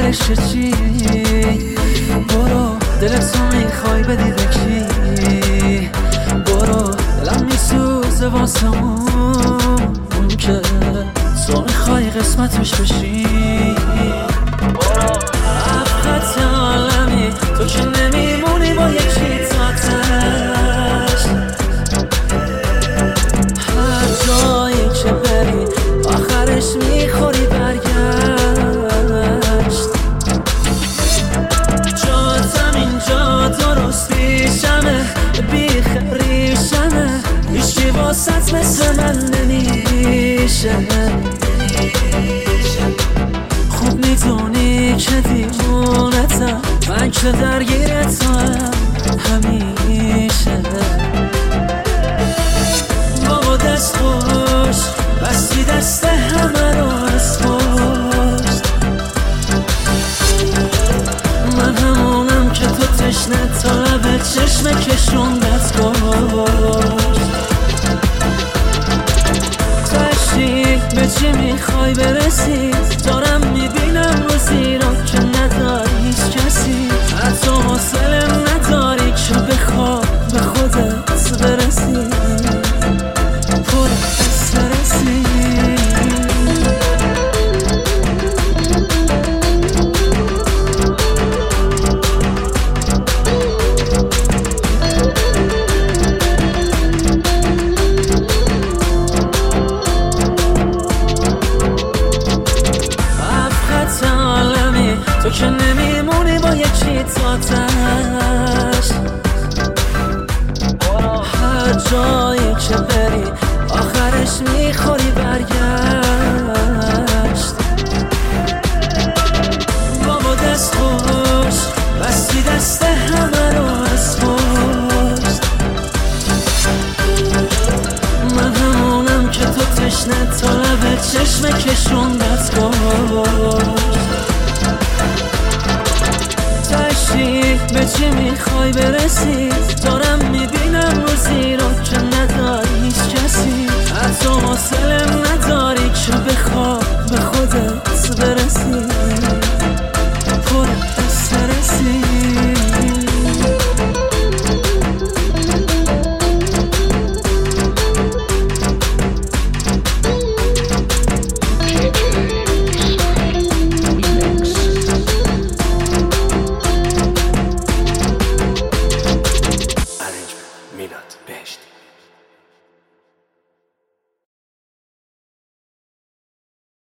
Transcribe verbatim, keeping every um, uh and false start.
آخرش چی؟ برو دلت تو میخوای بدی به کی؟ برو دلم میسوزه واسمون اون که تو میخوای قسمتش بشی. برو افقت عالمی تو که نمیمونی با یکی تاتش. هر جایی که بری آخرش میخوری برگشت. جاتم اینجا درست پیشمه بیخ ریشمه هیچی واسط مثل من نمیشه. خوب میدونی که دیوونتم من که درگیرتم همیشه. بابا دست خوش بستی دست همه رو از پشت. من همونم که تو تشنه تا لب چشم کشوندت کشت. تشتی به چی میخوای برسی؟ دارم میبینم روزی رو که نداری هیچ کسی. حتی حوصله نداری که بخواه به خودت برسی. پر استرسی تو که نمیمونی با یکی تاتش. هر جایی که بری آخرش میخوری برگشت. بابا دست خوش بستی دست همه رو از پشت. من همونم که تو تشنه تا لب چشم کشوندت کشت. به چی میخوای برسی؟ دارم میبینم روزی رو که نداری هیچ کسی. حتی حوصله نداری که